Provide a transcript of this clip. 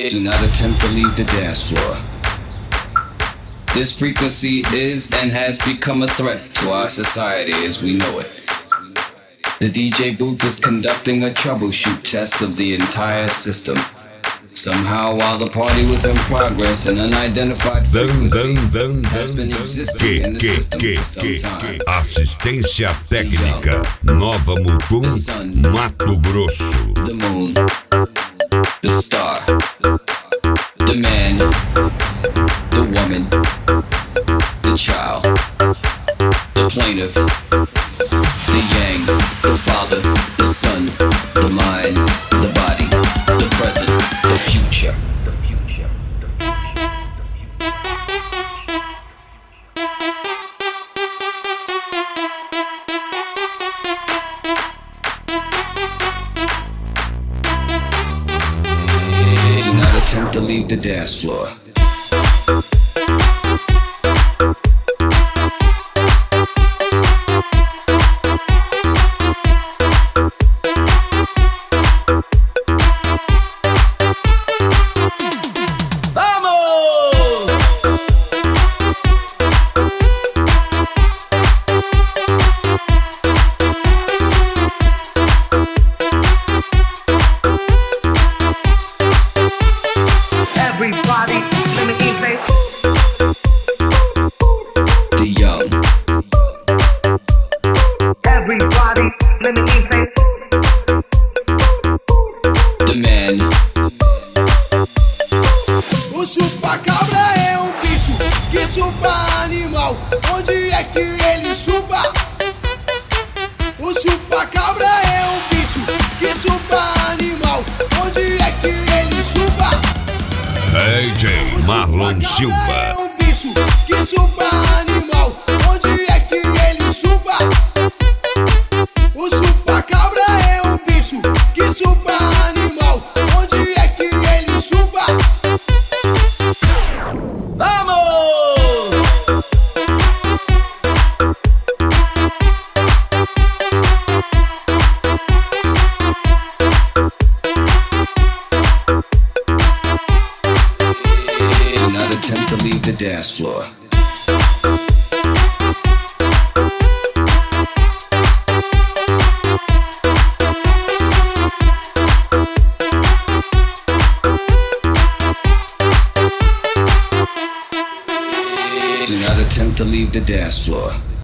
Do not attempt to leave the dance floor. This frequency is and has become a threat to our society as we know it. The DJ booth is conducting a troubleshoot test of the entire system. Somehow, while the party was in progress, an unidentified frequency has been existing in the system for some time. Assistência técnica Nova Mutum, Mato Grosso. The moon, the star, the man, the woman, the child, the plaintiff, the yang, the father, the son, the mind, the body, the present, the future. Do not attempt to leave the dance floor. Everybody, let me eat, baby. The young, Everybody, let me eat, baby. the man, O chupa-cabra é um bicho que chupa animal. Onde é que ele chupa? O chupa-cabra é um bicho que chupa animal. Onde é que ele chupa? DJ Marlon É Silva. um bicho que chupa animal. Onde é que ele chupa? O chupa-cabra é um bicho que chupa animal. Onde é que ele chupa? do not attempt to leave the dance floor. Do not attempt to leave the dance floor.